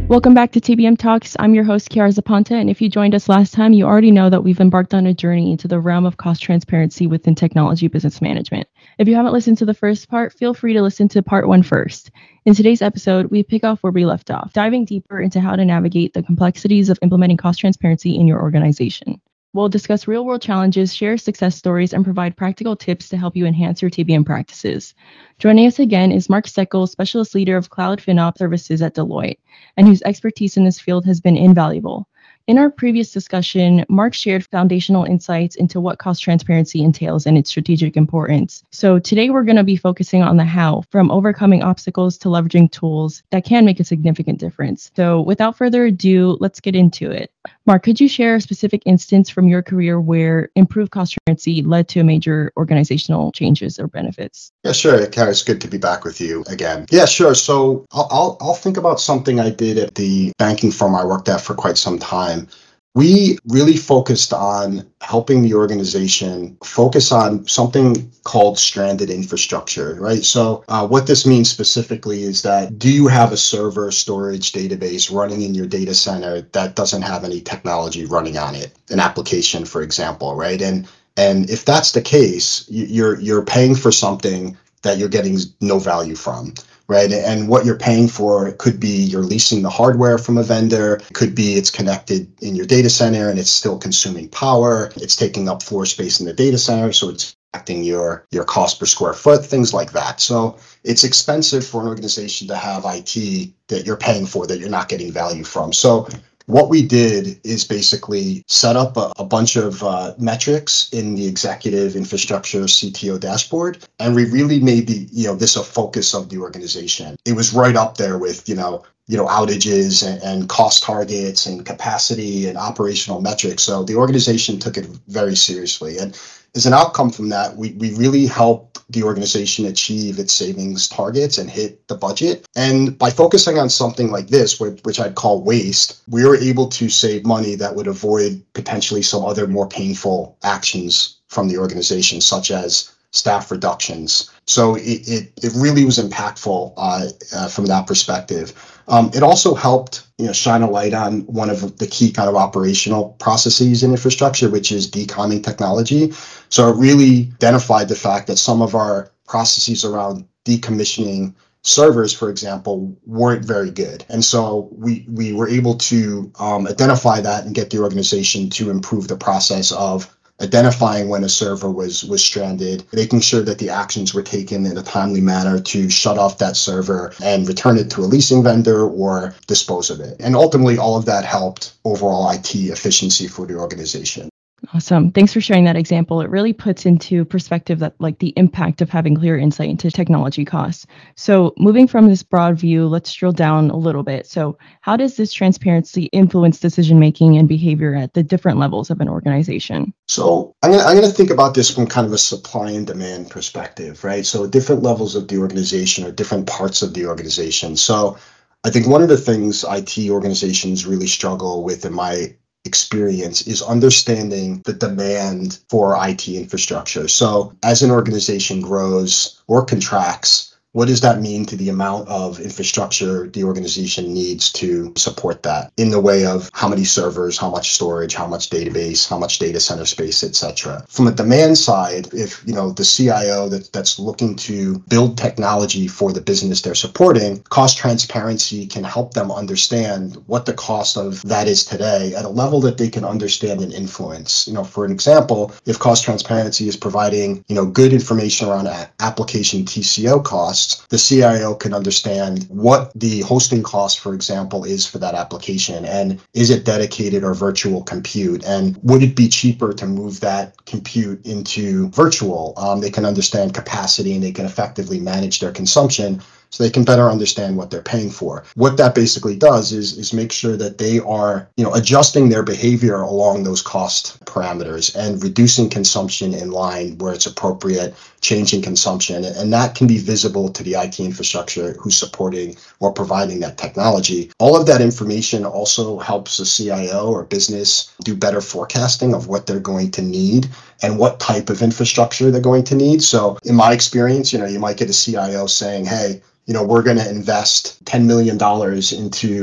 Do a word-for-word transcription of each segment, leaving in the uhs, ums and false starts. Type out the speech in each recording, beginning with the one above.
Welcome back to T B M Talks. I'm your host, Kiara Zaponte, and if you joined us last time, you already know that we've embarked on a journey into the realm of cost transparency within technology business management. If you haven't listened to the first part, feel free to listen to part one first. In today's episode, we pick off where we left off, diving deeper into how to navigate the complexities of implementing cost transparency in your organization. We'll discuss real-world challenges, share success stories, and provide practical tips to help you enhance your T B M practices. Joining us again is Mark Steckel, Specialist Leader of Cloud FinOps Services at Deloitte, and whose expertise in this field has been invaluable. In our previous discussion, Mark shared foundational insights into what cost transparency entails and its strategic importance. So today we're going to be focusing on the how, from overcoming obstacles to leveraging tools that can make a significant difference. So without further ado, let's get into it. Mark, could you share a specific instance from your career where improved cost transparency led to major organizational changes or benefits? Yeah, sure. Kara, it's good to be back with you again. Yeah, sure. So I'll, I'll I'll think about something I did at the banking firm I worked at for quite some time. We really focused on helping the organization focus on something called stranded infrastructure, right? So uh, what this means specifically is that, do you have a server storage database running in your data center that doesn't have any technology running on it, an application, for example, right? And and if that's the case, you're you're paying for something that you're getting no value from, right? And what you're paying for could be you're leasing the hardware from a vendor. It could be it's connected in your data center and it's still consuming power. It's taking up floor space in the data center, so it's affecting your, your cost per square foot, things like that. So it's expensive for an organization to have I T that you're paying for that you're not getting value from. So what we did is basically set up a, a bunch of uh, metrics in the executive infrastructure C T O dashboard, and we really made the you know this a focus of the organization. It was right up there with you know you know outages and, and cost targets and capacity and operational metrics. So the organization took it very seriously, and as an outcome from that, we we really helped the organization achieve its savings targets and hit the budget. And by focusing on something like this, which I'd call waste, we were able to save money that would avoid potentially some other more painful actions from the organization, such as staff reductions. So it it, it really was impactful uh, uh, from that perspective. Um, it also helped you know shine a light on one of the key kind of operational processes in infrastructure, which is decomming technology. So it really identified the fact that some of our processes around decommissioning servers, for example, weren't very good. And so we we were able to um, identify that and get the organization to improve the process of identifying when a server was was stranded, making sure that the actions were taken in a timely manner to shut off that server and return it to a leasing vendor or dispose of it. And ultimately, all of that helped overall I T efficiency for the organization. Awesome. Thanks for sharing that example. It really puts into perspective that like the impact of having clear insight into technology costs. So moving from this broad view, let's drill down a little bit. So how does this transparency influence decision-making and behavior at the different levels of an organization? So I'm going I'm to think about this from kind of a supply and demand perspective, right? So different levels of the organization or different parts of the organization. So I think one of the things I T organizations really struggle with in my experience is understanding the demand for I T infrastructure. So as an organization grows or contracts, what does that mean to the amount of infrastructure the organization needs to support that in the way of how many servers, how much storage, how much database, how much data center space, et cetera. From a demand side, if you know the C I O that, that's looking to build technology for the business they're supporting, cost transparency can help them understand what the cost of that is today at a level that they can understand and influence. You know, for an example, if cost transparency is providing you know good information around a- application T C O costs, the C I O can understand what the hosting cost, for example, is for that application, and is it dedicated or virtual compute, and would it be cheaper to move that compute into virtual? Um, they can understand capacity and they can effectively manage their consumption so they can better understand what they're paying for. What that basically does is, is make sure that they are, you know, adjusting their behavior along those cost parameters and reducing consumption in line where it's appropriate, changing consumption. And that can be visible to the I T infrastructure who's supporting or providing that technology. All of that information also helps the C I O or business do better forecasting of what they're going to need and what type of infrastructure they're going to need. So in my experience, you know, you might get a C I O saying, hey, you know, we're going to invest ten million dollars into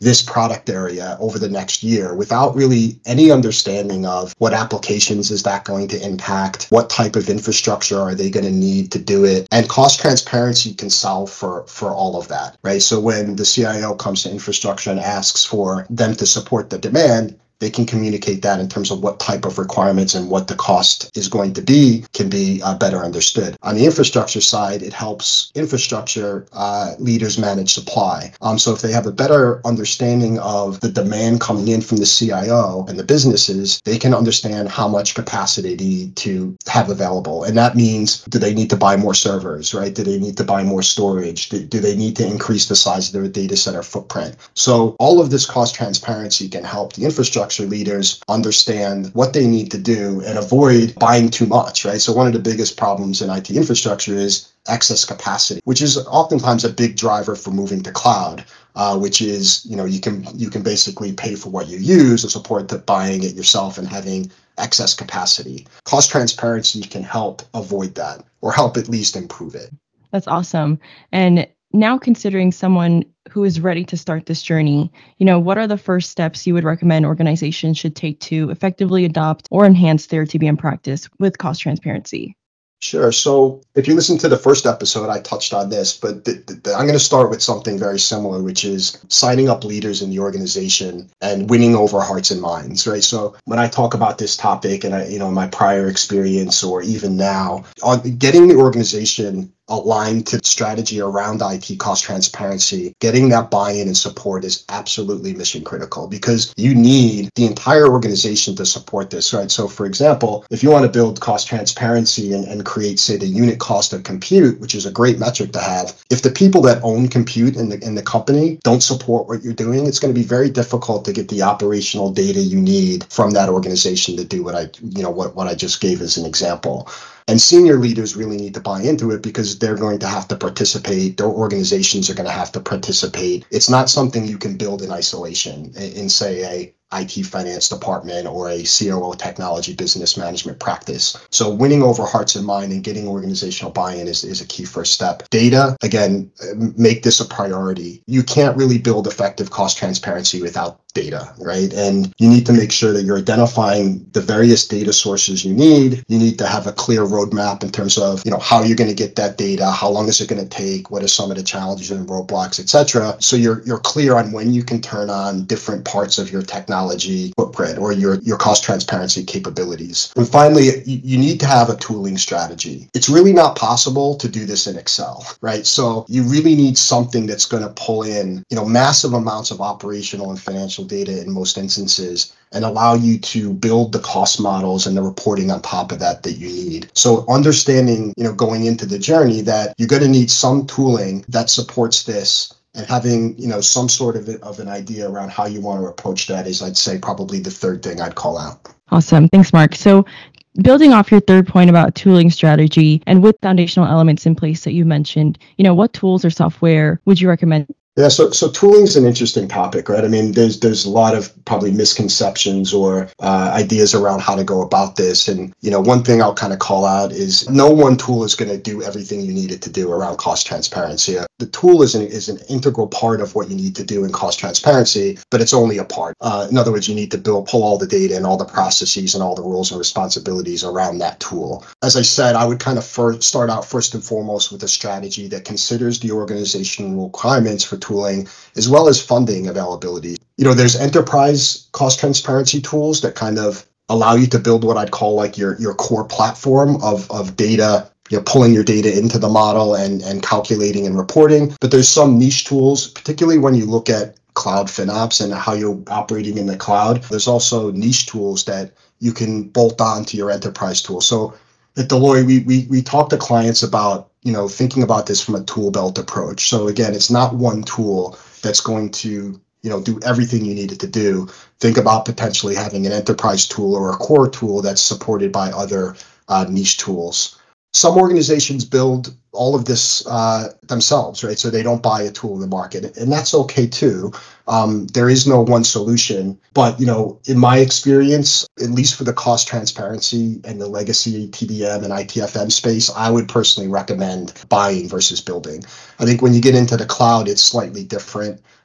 this product area over the next year without really any understanding of what applications is that going to impact, what type of infrastructure are they going to need to do it. And cost transparency can solve for, for all of that, right? So when the C I O comes to infrastructure and asks for them to support the demand, they can communicate that in terms of what type of requirements and what the cost is going to be can be uh, better understood. On the infrastructure side, it helps infrastructure uh, leaders manage supply. Um, so if they have a better understanding of the demand coming in from the C I O and the businesses, they can understand how much capacity they need to have available. And that means, do they need to buy more servers, right? Do they need to buy more storage? Do, do they need to increase the size of their data center footprint? So all of this cost transparency can help the infrastructure leaders understand what they need to do and avoid buying too much, right? So one of the biggest problems in I T infrastructure is excess capacity, which is oftentimes a big driver for moving to cloud, uh, which is, you know, you can you can basically pay for what you use as opposed to buying it yourself and having excess capacity. Cost transparency can help avoid that or help at least improve it. That's awesome. And now considering someone who is ready to start this journey, you know, what are the first steps you would recommend organizations should take to effectively adopt or enhance their T B M practice with cost transparency? Sure. So if you listen to the first episode, I touched on this, but th- th- I'm going to start with something very similar, which is signing up leaders in the organization and winning over hearts and minds, right? So when I talk about this topic and I, you know, my prior experience or even now, on getting the organization aligned to strategy around I T cost transparency, getting that buy-in and support is absolutely mission critical because you need the entire organization to support this, right? So for example, if you want to build cost transparency and, and create, say, the unit cost of compute, which is a great metric to have, if the people that own compute in the, in the company don't support what you're doing, it's going to be very difficult to get the operational data you need from that organization to do what I, you know, what, what I just gave as an example. And senior leaders really need to buy into it because they're going to have to participate. Their organizations are going to have to participate. It's not something you can build in isolation in, in say, a I T finance department or a C O O technology business management practice. So winning over hearts and mind and getting organizational buy-in is, is a key first step. Data, again, make this a priority. You can't really build effective cost transparency without data, right? And you need to make sure that you're identifying the various data sources you need. You need to have a clear roadmap in terms of, you know, how you're going to get that data, how long is it going to take, what are some of the challenges and roadblocks, et cetera. So you're you're clear on when you can turn on different parts of your technology footprint or your, your cost transparency capabilities. And finally, you, you need to have a tooling strategy. It's really not possible to do this in Excel, right? So you really need something that's going to pull in, you know, massive amounts of operational and financial data in most instances and allow you to build the cost models and the reporting on top of that that you need. So understanding, you know, going into the journey that you're going to need some tooling that supports this and having, you know, some sort of, of an idea around how you want to approach that is, I'd say, probably the third thing I'd call out. Awesome. Thanks, Mark. So building off your third point about tooling strategy and with foundational elements in place that you mentioned, you know, what tools or software would you recommend? Yeah, so so tooling is an interesting topic, right? I mean, there's there's a lot of probably misconceptions or uh, ideas around how to go about this. And, you know, one thing I'll kind of call out is no one tool is going to do everything you need it to do around cost transparency. The tool is an, is an integral part of what you need to do in cost transparency, but it's only a part. Uh, in other words, you need to build, pull all the data and all the processes and all the roles and responsibilities around that tool. As I said, I would kind of first start out first and foremost with a strategy that considers the organizational requirements for tooling, as well as funding availability. You know, there's enterprise cost transparency tools that kind of allow you to build what I'd call like your, your core platform of, of data, you know, pulling your data into the model and, and calculating and reporting. But there's some niche tools, particularly when you look at cloud FinOps and how you're operating in the cloud. There's also niche tools that you can bolt on to your enterprise tool. So at Deloitte, we, we, we talk to clients about, you know, thinking about this from a tool belt approach. So again, it's not one tool that's going to, you know, do everything you need it to do. Think about potentially having an enterprise tool or a core tool that's supported by other uh, niche tools. Some organizations build all of this uh, themselves, right? So they don't buy a tool in the market, and that's okay too. Um, there is no one solution, but you know, in my experience, at least for the cost transparency and the legacy T B M and I T F M space, I would personally recommend buying versus building. I think when you get into the cloud, it's slightly different.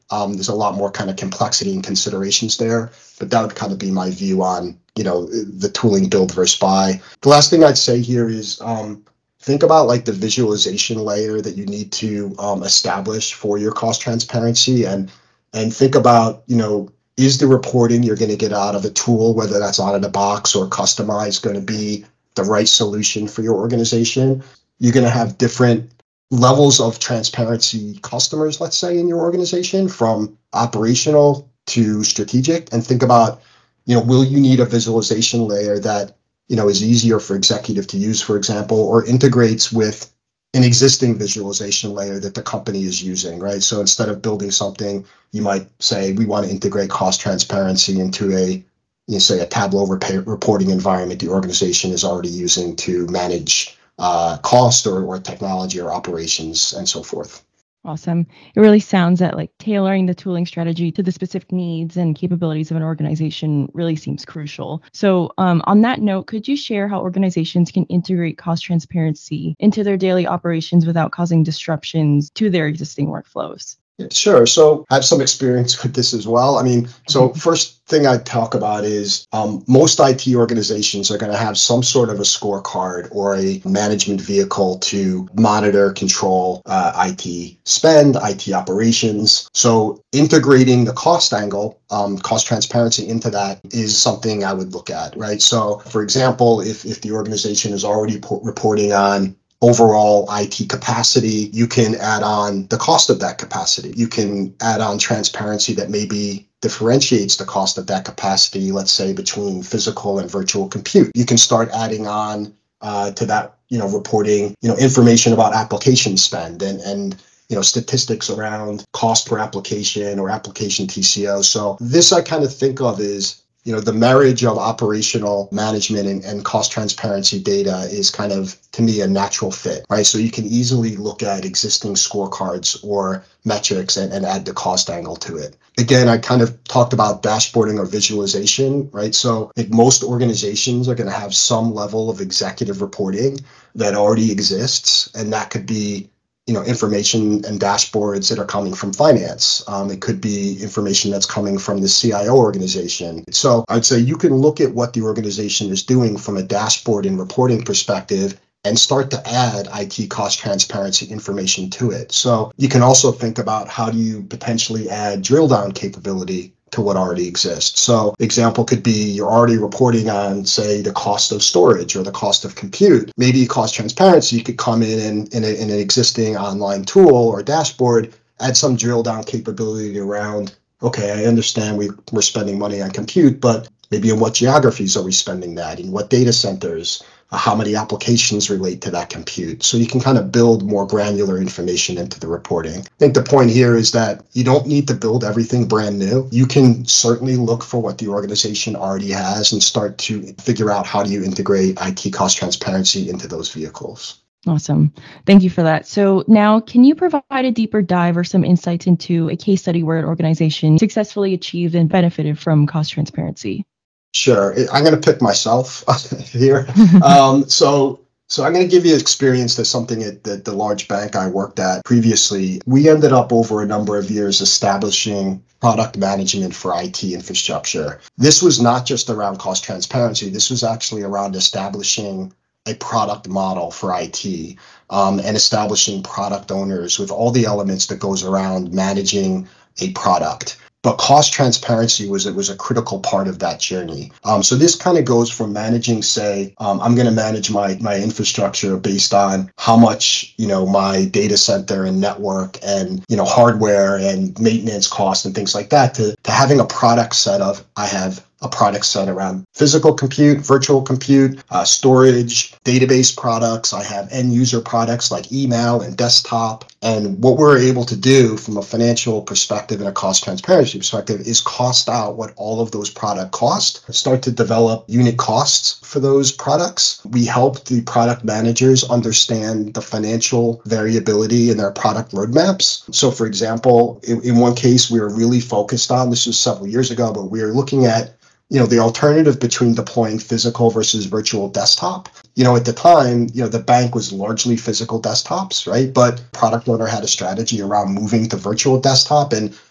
Um, there's a lot more kind of complexity and considerations there, but that would kind of be my view on, you know, the tooling build versus buy. The last thing I'd say here is um, think about like the visualization layer that you need to um, establish for your cost transparency, and and think about, you know, is the reporting you're going to get out of a tool, whether that's out of the box or customized, going to be the right solution for your organization? You're going to have different levels of transparency customers, let's say, in your organization, from operational to strategic. And think about, you know, will you need a visualization layer that, you know, is easier for executive to use, for example, or integrates with an existing visualization layer that the company is using, right? So instead of building something, you might say, we want to integrate cost transparency into a, you know, say a Tableau rep- reporting environment the organization is already using to manage uh, cost or, or technology or operations and so forth. Awesome. It really sounds that like tailoring the tooling strategy to the specific needs and capabilities of an organization really seems crucial. So um, on that note, could you share how organizations can integrate cost transparency into their daily operations without causing disruptions to their existing workflows? Sure. So I have some experience with this as well. I mean, so first thing I talk about is um, most I T organizations are going to have some sort of a scorecard or a management vehicle to monitor, control uh, I T spend, I T operations. So integrating the cost angle, um, cost transparency into that is something I would look at, right? So for example, if, if the organization is already po- reporting on overall I T capacity, you can add on the cost of that capacity. You can add on transparency that maybe differentiates the cost of that capacity, let's say between physical and virtual compute. You can start adding on uh, to that, you know, reporting, you know, information about application spend and, and, you know, statistics around cost per application or application T C O. So this I kind of think of as, you know, the marriage of operational management and, and cost transparency data is kind of, to me, a natural fit, right? So you can easily look at existing scorecards or metrics and, and add the cost angle to it. Again, I kind of talked about dashboarding or visualization, right? So I think most organizations are going to have some level of executive reporting that already exists, and that could be, you know, information and dashboards that are coming from finance. Um, it could be information that's coming from the C I O organization. So I'd say you can look at what the organization is doing from a dashboard and reporting perspective and start to add I T cost transparency information to it. So you can also think about how do you potentially add drill down capability to what already exists. So example could be you're already reporting on, say, the cost of storage or the cost of compute. Maybe cost transparency could come in and in, a, in an existing online tool or dashboard, add some drill down capability around, okay, I understand we, we're spending money on compute, but maybe in what geographies are we spending that? In what data centers? Uh, how many applications relate to that compute? So you can kind of build more granular information into the reporting. I think the point here is that you don't need to build everything brand new. You can certainly look for what the organization already has and start to figure out how do you integrate I T cost transparency into those vehicles. Awesome. Thank you for that. So now, can you provide a deeper dive or some insights into a case study where an organization successfully achieved and benefited from cost transparency? Sure. I'm going to pick myself here. um, so, so I'm going to give you experience that's something at the, the large bank I worked at previously. We ended up over a number of years establishing product management for I T infrastructure. This was not just around cost transparency. This was actually around establishing a product model for I T um, and establishing product owners with all the elements that goes around managing a product. But cost transparency was it was a critical part of that journey. Um, so this kind of goes from managing, say, um, I'm going to manage my my infrastructure based on how much, you know, my data center and network and, you know, hardware and maintenance costs and things like that, to, to having a product set of, I have a product set around physical compute, virtual compute, uh, storage, database products. I have end user products like email and desktop. And what we're able to do from a financial perspective and a cost transparency perspective is cost out what all of those products cost, start to develop unit costs for those products. We help the product managers understand the financial variability in their product roadmaps. So for example, in, in one case, we were really focused on, this was several years ago, but we were looking at, you know, the alternative between deploying physical versus virtual desktop. You know, at the time, you know, the bank was largely physical desktops, right? But product owner had a strategy around moving to virtual desktop. And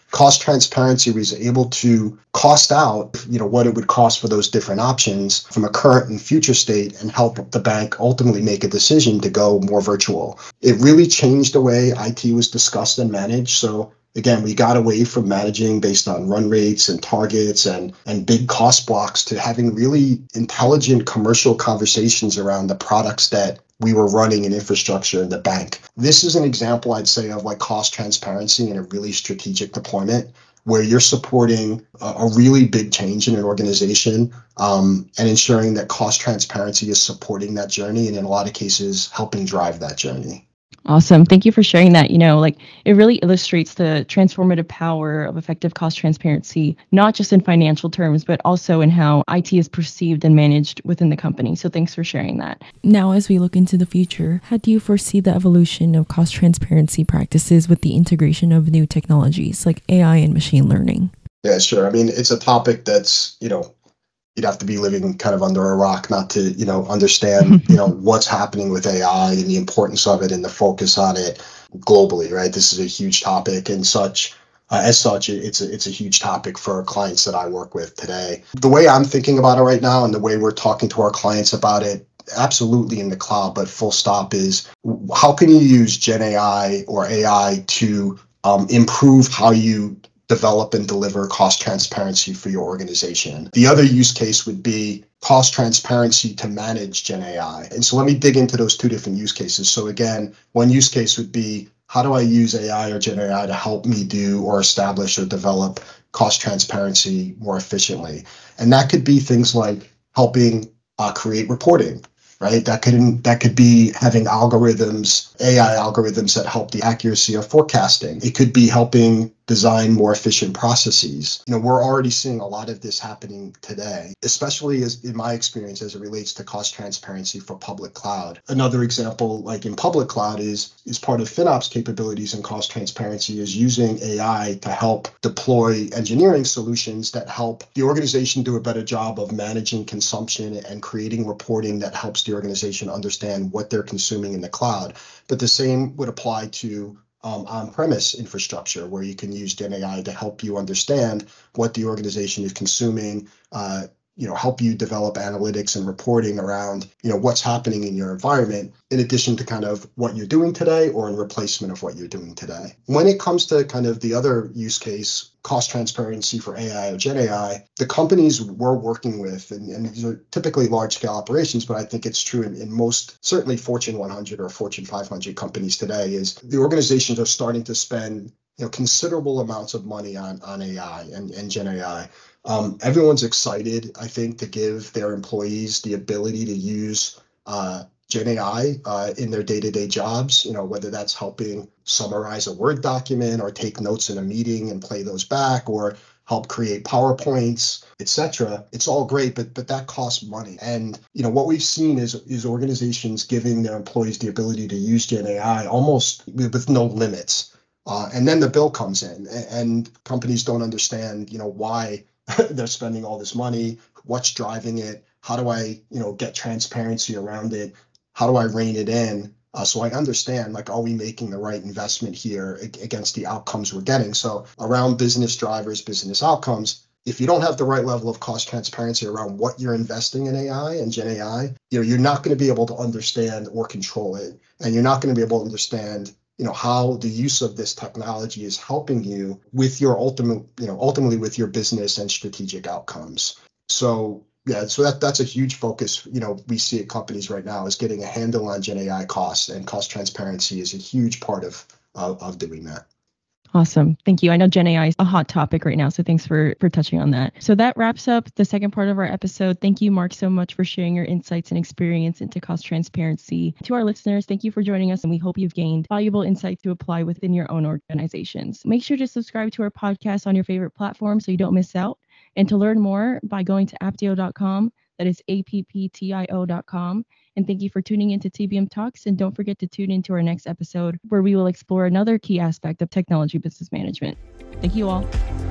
Cost transparency was able to cost out, you know, what it would cost for those different options from a current and future state and help the bank ultimately make a decision to go more virtual. It really changed the way I T was discussed and managed. So again, we got away from managing based on run rates and targets and, and big cost blocks to having really intelligent commercial conversations around the products that we were running in infrastructure in the bank. This is an example, I'd say, of like cost transparency and a really strategic deployment where you're supporting a, a really big change in an organization um, and ensuring that cost transparency is supporting that journey and in a lot of cases helping drive that journey. Awesome. Thank you for sharing that. You know, like it really illustrates the transformative power of effective cost transparency, not just in financial terms, but also in how I T is perceived and managed within the company. So thanks for sharing that. Now, as we look into the future, how do you foresee the evolution of cost transparency practices with the integration of new technologies like A I and machine learning? Yeah, sure. I mean, it's a topic that's, you know, you'd have to be living kind of under a rock not to, you know, understand, you know, what's happening with A I and the importance of it and the focus on it globally, right? This is a huge topic and such. Uh, as such, it's a, it's a huge topic for clients that I work with today. The way I'm thinking about it right now and the way we're talking to our clients about it, absolutely in the cloud, but full stop, is how can you use Gen A I or A I to um, improve how you develop and deliver cost transparency for your organization. The other use case would be cost transparency to manage Gen A I. And so let me dig into those two different use cases. So again, one use case would be, how do I use A I or Gen A I to help me do or establish or develop cost transparency more efficiently? And that could be things like helping uh, create reporting, right? That could that could be having algorithms, A I algorithms that help the accuracy of forecasting. It could be helping design more efficient processes. You know, we're already seeing a lot of this happening today, especially as in my experience as it relates to cost transparency for public cloud. Another example, like in public cloud, is is part of FinOps capabilities and cost transparency is using A I to help deploy engineering solutions that help the organization do a better job of managing consumption and creating reporting that helps the organization understand what they're consuming in the cloud. But the same would apply to Um, on-premise infrastructure, where you can use Gen A I to help you understand what the organization is consuming, uh, you know, help you develop analytics and reporting around, you know, what's happening in your environment, in addition to kind of what you're doing today or in replacement of what you're doing today. When it comes to kind of the other use case, cost transparency for A I or Gen A I, the companies we're working with, and, and these are typically large-scale operations, but I think it's true in, in most, certainly Fortune one hundred or Fortune five hundred companies today, is the organizations are starting to spend, you know, considerable amounts of money on, on A I and, and Gen A I. Um, everyone's excited, I think, to give their employees the ability to use uh, Gen A I uh, in their day-to-day jobs, you know, whether that's helping summarize a Word document or take notes in a meeting and play those back or help create PowerPoints, et cetera. It's all great, but but that costs money. And, you know, what we've seen is, is organizations giving their employees the ability to use Gen A I almost with no limits. Uh, and then the bill comes in and, and companies don't understand, you know, why they're spending all this money, what's driving it, how do I, you know, get transparency around it, how do I rein it in, uh, so I understand, like, are we making the right investment here against the outcomes we're getting? So around business drivers, business outcomes, if you don't have the right level of cost transparency around what you're investing in A I and Gen A I, you know, you're not going to be able to understand or control it, and you're not going to be able to understand, you know, how the use of this technology is helping you with your ultimate, you know, ultimately with your business and strategic outcomes. So yeah, so that that's a huge focus. You know, we see at companies right now is getting a handle on Gen A I costs, and cost transparency is a huge part of of, of doing that. Awesome. Thank you. I know Gen A I is a hot topic right now, so thanks for, for touching on that. So that wraps up the second part of our episode. Thank you, Mark, so much for sharing your insights and experience into cost transparency. To our listeners, thank you for joining us, and we hope you've gained valuable insight to apply within your own organizations. Make sure to subscribe to our podcast on your favorite platform so you don't miss out. And to learn more by going to apptio dot com. That is A P P T I O dot com. And thank you for tuning into T B M Talks. And don't forget to tune into our next episode where we will explore another key aspect of technology business management. Thank you all.